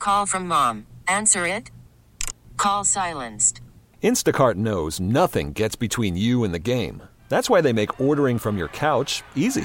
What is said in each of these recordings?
Call from mom. Answer it. Call silenced. Instacart knows nothing gets between you and the game. That's why they make ordering from your couch easy.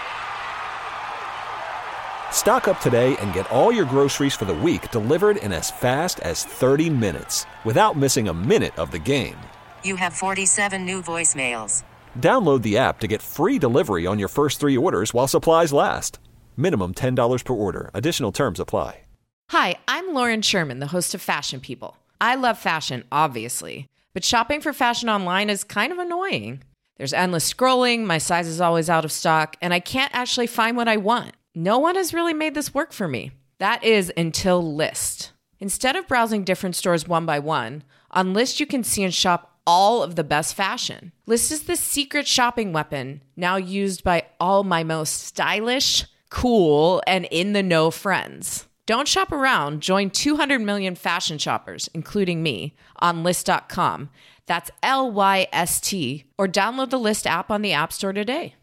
Stock up today and get all your groceries for the week delivered in as fast as 30 minutes without missing a minute of the game. You have 47 new voicemails. Download the app to get free delivery on your first 3 orders while supplies last. Minimum $10 per order. Additional terms apply. Hi, I'm Lauren Sherman, the host of Fashion People. I love fashion, obviously, but shopping for fashion online is kind of annoying. There's endless scrolling, my size is always out of stock, and I can't actually find what I want. No one has really made this work for me. That is until Lyst. Instead of browsing different stores one by one, on Lyst you can see and shop all of the best fashion. Lyst is the secret shopping weapon now used by all my most stylish, cool, and in-the-know friends. Don't shop around. Join 200 million fashion shoppers, including me, on Lyst.com. That's Lyst, or download the Lyst app on the App Store today.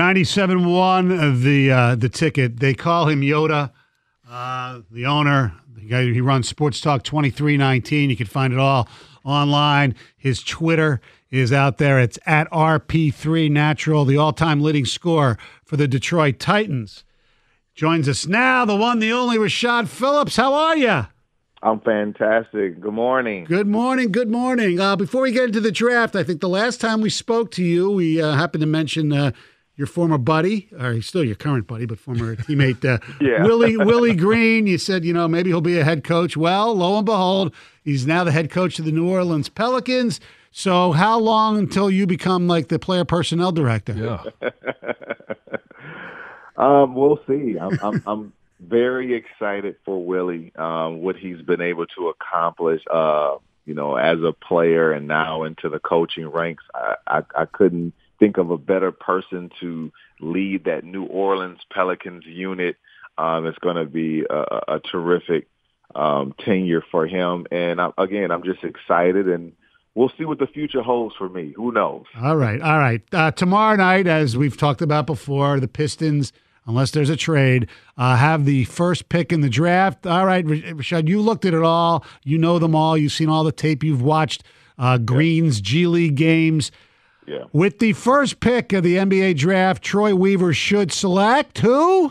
97.1, the ticket. They call him Yoda, the owner. The guy, he runs Sports Talk 2319. You can find it all online. His Twitter is out there. It's at RP3 Natural, the all-time leading scorer for the Detroit Titans. Joins us now, the one, the only, Rashad Phillips. How are you? I'm fantastic. Good morning. Good morning. Good morning. Before we get into the draft, I think the last time we spoke to you, we happened to mention your former buddy, or he's still your current buddy, but former teammate, Willie Green. You said, maybe he'll be a head coach. Well, lo and behold, he's now the head coach of the New Orleans Pelicans. So how long until you become like the player personnel director? Yeah. We'll see. I'm very excited for Willie, what he's been able to accomplish, as a player and now into the coaching ranks. I couldn't think of a better person to lead that New Orleans Pelicans unit. It's going to be a terrific tenure for him. And I'm just excited, and we'll see what the future holds for me. Who knows? All right. Tomorrow night, as we've talked about before, the Pistons, unless there's a trade, have the first pick in the draft. All right, Rashad, you looked at it all. You know them all. You've seen all the tape. You've watched Green's G League games. Yeah. With the first pick of the NBA draft, Troy Weaver should select who?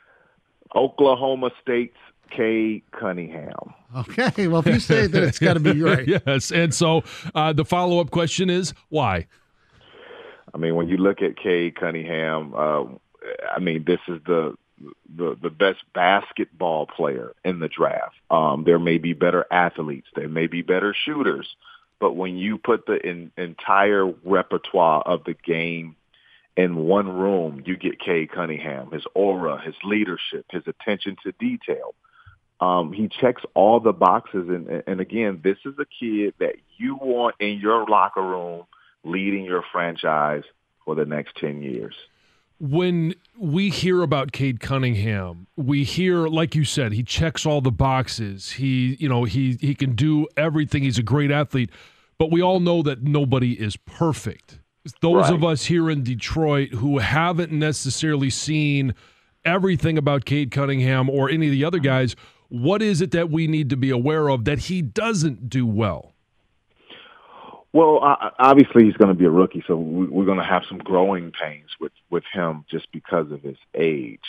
Oklahoma State's Cade Cunningham. Okay, well, if you say that, it's got to be right. Yes, and so the follow-up question is, why? I mean, when you look at Cade Cunningham, this is the best basketball player in the draft. There may be better athletes. There may be better shooters. But when you put the entire repertoire of the game in one room, you get Cade Cunningham, his aura, his leadership, his attention to detail. He checks all the boxes. And again, this is a kid that you want in your locker room leading your franchise for the next 10 years. When we hear about Cade Cunningham, we hear, like you said, he checks all the boxes. He can do everything. He's a great athlete, but we all know that nobody is perfect. Those of us here in Detroit who haven't necessarily seen everything about Cade Cunningham or any of the other guys, what is it that we need to be aware of that he doesn't do well? Well, obviously he's going to be a rookie, so we're going to have some growing pains with him just because of his age.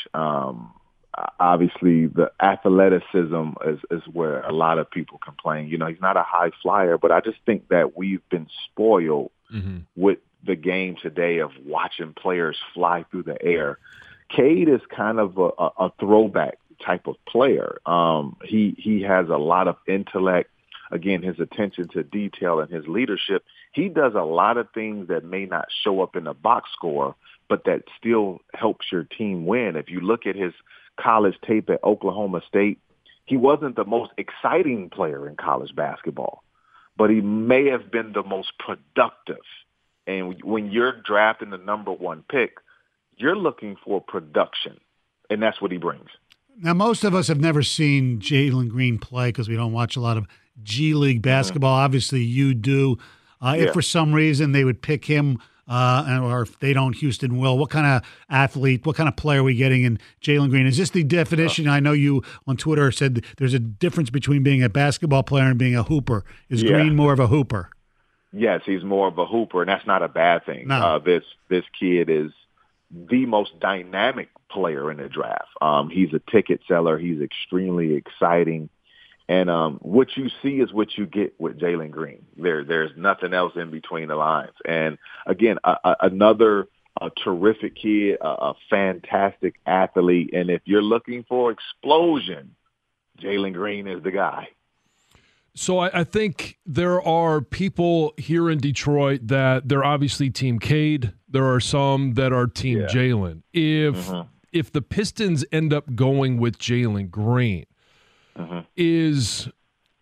Obviously, the athleticism is where a lot of people complain. He's not a high flyer, but I just think that we've been spoiled with the game today of watching players fly through the air. Cade is kind of a throwback type of player. He has a lot of intellect. Again, his attention to detail and his leadership. He does a lot of things that may not show up in the box score, but that still helps your team win. If you look at his college tape at Oklahoma State, he wasn't the most exciting player in college basketball, but he may have been the most productive. And when you're drafting the number one pick, you're looking for production, and that's what he brings. Now, most of us have never seen Jalen Green play because we don't watch a lot of G League basketball. Obviously, you do. If for some reason they would pick him or if they don't, Houston will. What kind of athlete, what kind of player are we getting in Jalen Green? Is this the definition? I know you on Twitter said there's a difference between being a basketball player and being a hooper. Is Green more of a hooper? Yes, he's more of a hooper, and that's not a bad thing. No. This kid is the most dynamic player in the draft. He's a ticket seller. He's extremely exciting. And what you see is what you get with Jalen Green. There's nothing else in between the lines. And again, another terrific kid, a fantastic athlete. And if you're looking for explosion, Jalen Green is the guy. So I think there are people here in Detroit that they're obviously Team Cade. There are some that are Team Jalen. If the Pistons end up going with Jalen Green, is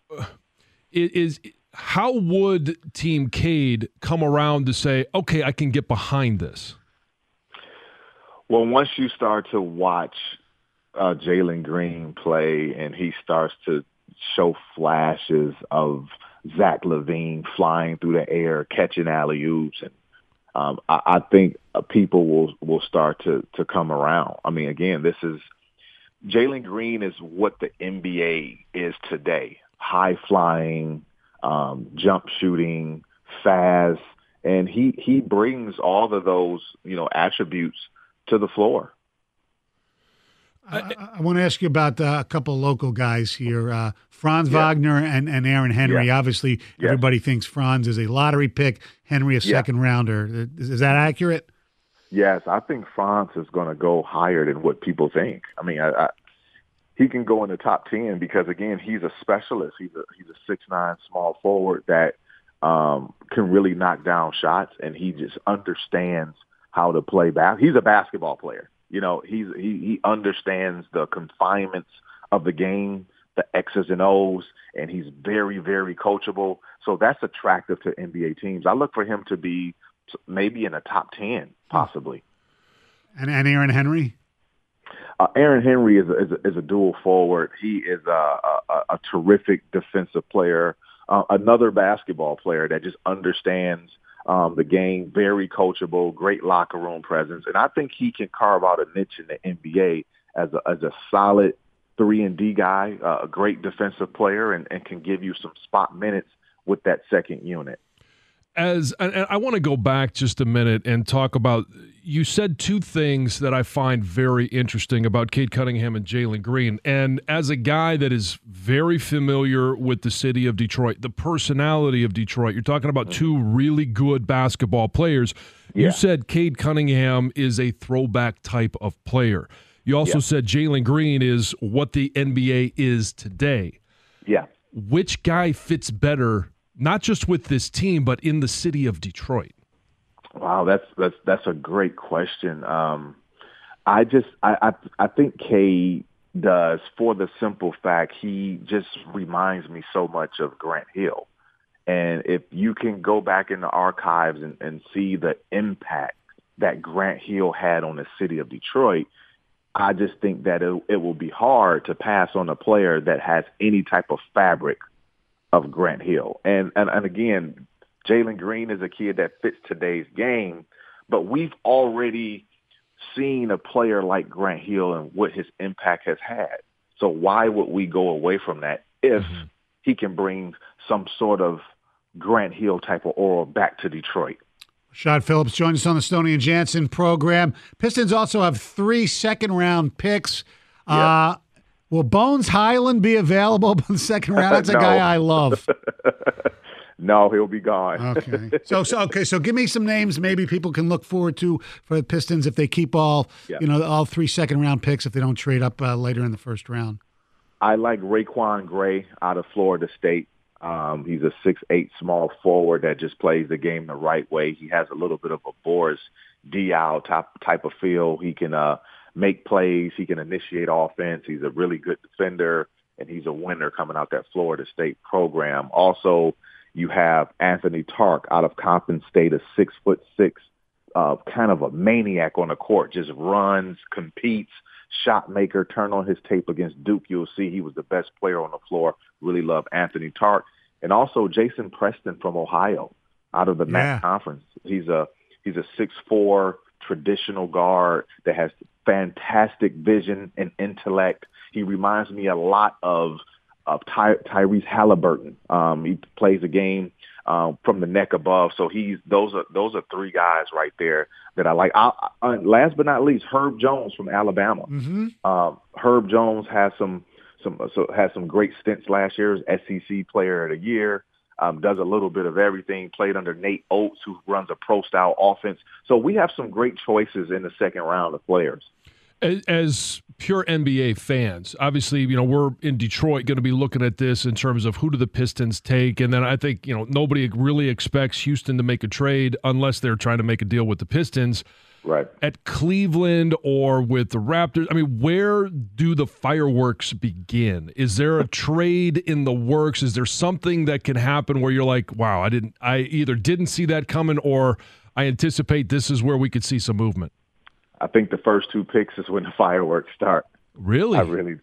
how would Team Cade come around to say, okay, I can get behind this? Well, once you start to watch Jalen Green play and he starts to show flashes of Zach LaVine flying through the air, catching alley-oops, and I think people will start to come around. I mean, again, Jalen Green is what the NBA is today. High flying, jump shooting, fast, and he brings all of those, attributes to the floor. I want to ask you about a couple of local guys here, Franz Wagner and Aaron Henry. Obviously, everybody thinks Franz is a lottery pick, Henry a second rounder. Is that accurate? Yes, I think Franz is going to go higher than what people think. I mean, he can go in the top 10 because, again, he's a specialist. He's a 6'9" small forward that can really knock down shots, and he just understands how to play basketball. He's a basketball player. He understands the confinements of the game, the X's and O's, and he's very, very coachable. So that's attractive to NBA teams. I look for him to be maybe in the top 10, possibly. And Aaron Henry? Aaron Henry is a dual forward. He is a terrific defensive player, another basketball player that just understands the game, very coachable, great locker room presence. And I think he can carve out a niche in the NBA as a solid 3-and-D guy, a great defensive player, and can give you some spot minutes with that second unit. And I want to go back just a minute and talk about, you said two things that I find very interesting about Cade Cunningham and Jalen Green. And as a guy that is very familiar with the city of Detroit, the personality of Detroit, you're talking about two really good basketball players. You said Cade Cunningham is a throwback type of player. You also said Jalen Green is what the NBA is today. Yeah. Which guy fits better, not just with this team, but in the city of Detroit? Wow, that's a great question. I think Cade does, for the simple fact he just reminds me so much of Grant Hill. And if you can go back in the archives and see the impact that Grant Hill had on the city of Detroit, I just think that it will be hard to pass on a player that has any type of fabric of Grant Hill. And again, Jalen Green is a kid that fits today's game, but we've already seen a player like Grant Hill and what his impact has had. So why would we go away from that if he can bring some sort of Grant Hill type of aura back to Detroit? Rashad Phillips joins us on the Stoney and Jansen program. Pistons also have 3 second-round picks. Will Bones Highland be available in the second round? That's a guy I love. No, he'll be gone. Okay. So give me some names maybe people can look forward to for the Pistons if they keep all 3 second-round picks if they don't trade up later in the first round. I like Raquan Gray out of Florida State. He's a 6'8" small forward that just plays the game the right way. He has a little bit of a Boris Diaw type of feel. He can make plays. He can initiate offense. He's a really good defender, and he's a winner coming out that Florida State program. Also, you have Anthony Tark out of Compton State, a 6'6", kind of a maniac on the court, just runs, competes, shot maker. Turn on his tape against Duke. You'll see he was the best player on the floor. Really love Anthony Tark. And also Jason Preston from Ohio out of the MAC conference. He's a He's a 6'4", traditional guard that has fantastic vision and intellect. He reminds me a lot of Tyrese Halliburton. He plays a game from the neck above. So those are three guys right there that I like. Last but not least, Herb Jones from Alabama. Mm-hmm. Herb Jones has some great stints last year as SEC Player of the Year. Does a little bit of everything. Played under Nate Oates, who runs a pro-style offense. So we have some great choices in the second round of players. As pure NBA fans, obviously, we're in Detroit going to be looking at this in terms of who do the Pistons take. And then I think, nobody really expects Houston to make a trade unless they're trying to make a deal with the Pistons. Right. At Cleveland or with the Raptors, where do the fireworks begin? Is there a trade in the works? Is there something that can happen where you're like, wow, I either didn't see that coming or I anticipate this is where we could see some movement? I think the first two picks is when the fireworks start. Really?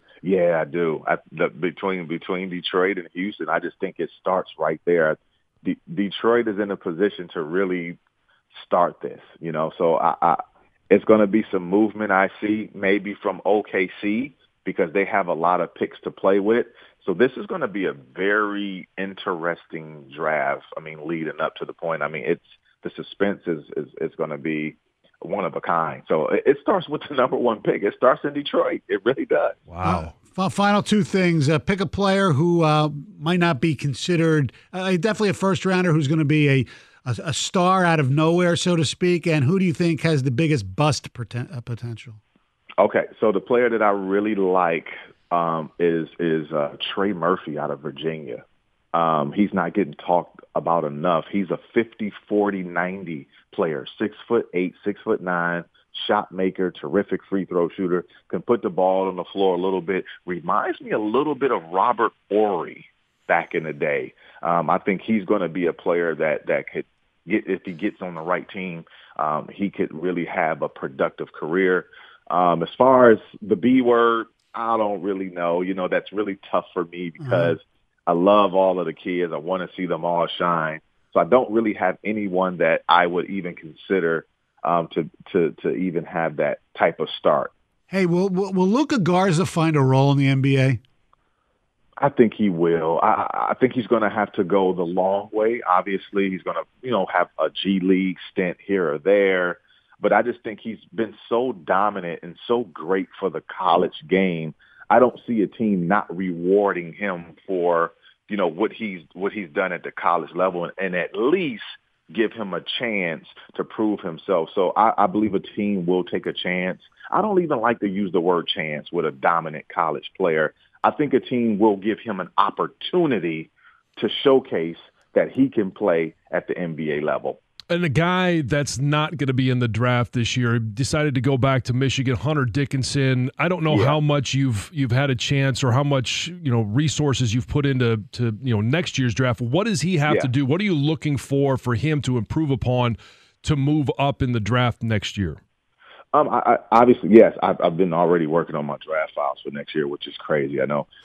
I do. Between Detroit and Houston, I just think it starts right there. Detroit is in a position to really start this, So it's going to be some movement I see maybe from OKC because they have a lot of picks to play with. So this is going to be a very interesting draft. Leading up to the point. The suspense is going to be one of a kind. So it starts with the number one pick. It starts in Detroit. It really does. Wow. Final two things. Pick a player who might not be considered definitely a first rounder who's going to be a star out of nowhere, so to speak. And who do you think has the biggest bust potential? Okay. So the player that I really like is Trey Murphy out of Virginia. He's not getting talked about enough. He's a 50, 40, 90 player, 6'8", 6'9", shot maker, terrific free throw shooter, can put the ball on the floor a little bit. Reminds me a little bit of Robert Horry back in the day. I think he's going to be a player that could get, if he gets on the right team, he could really have a productive career. As far as the B word, I don't really know. That's really tough for me because I love all of the kids. I want to see them all shine. So I don't really have anyone that I would even consider to even have that type of start. Hey, will Luka Garza find a role in the NBA? I think he will. I think he's going to have to go the long way. Obviously, he's going to, have a G League stint here or there. But I just think he's been so dominant and so great for the college game. I don't see a team not rewarding him for, what he's done at the college level and at least give him a chance to prove himself. So I believe a team will take a chance. I don't even like to use the word chance with a dominant college player. I think a team will give him an opportunity to showcase that he can play at the NBA level. And a guy that's not going to be in the draft this year decided to go back to Michigan, Hunter Dickinson. I don't know how much you've had a chance or how much resources you've put into next year's draft. What does he have to do? What are you looking for him to improve upon to move up in the draft next year? Obviously, yes. I've been already working on my draft files for next year, which is crazy. I know.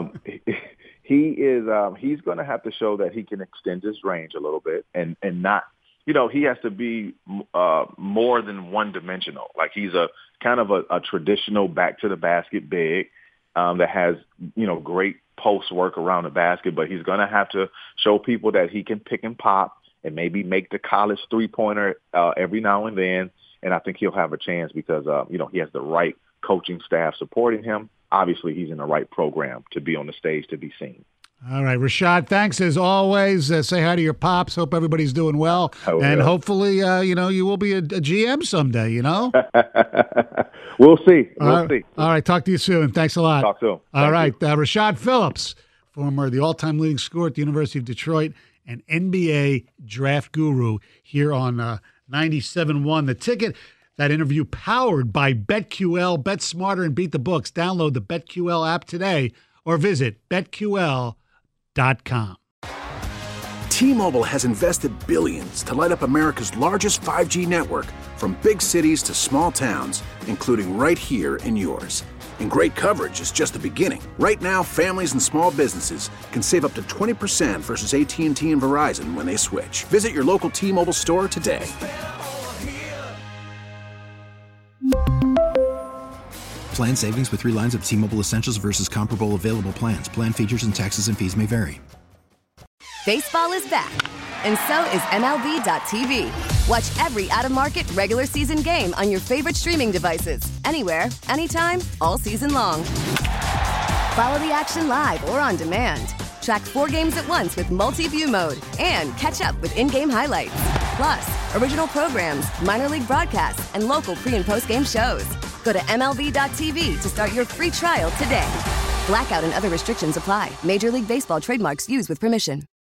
He's going to have to show that he can extend his range a little bit and not. He has to be more than one-dimensional. Like he's a kind of a traditional back-to-the-basket big that has, great post work around the basket, but he's going to have to show people that he can pick and pop and maybe make the college three-pointer every now and then. And I think he'll have a chance because, he has the right coaching staff supporting him. Obviously, he's in the right program to be on the stage to be seen. All right, Rashad, thanks as always. Say hi to your pops. Hope everybody's doing well. Hopefully, you will be a GM someday, We'll see. We'll see. All right, talk to you soon. Thanks a lot. Talk soon. All right, Rashad Phillips, the all-time leading scorer at the University of Detroit and NBA draft guru here on 97.1 The Ticket. That interview powered by BetQL. Bet smarter and beat the books. Download the BetQL app today or visit BetQL.com. T-Mobile has invested billions to light up America's largest 5G network, from big cities to small towns, including right here in yours. And great coverage is just the beginning. Right now, families and small businesses can save up to 20% versus AT&T and Verizon when they switch. Visit your local T-Mobile store today. Plan savings with 3 lines of T-Mobile Essentials versus comparable available plans. Plan features and taxes and fees may vary. Baseball is back, and so is MLB.tv. Watch every out-of-market regular season game on your favorite streaming devices, anywhere, anytime, all season long. Follow the action live or on demand. Track 4 games at once with multi-view mode and catch up with in-game highlights. Plus, original programs, minor league broadcasts, and local pre- and post-game shows. Go to MLB.tv to start your free trial today. Blackout and other restrictions apply. Major League Baseball trademarks used with permission.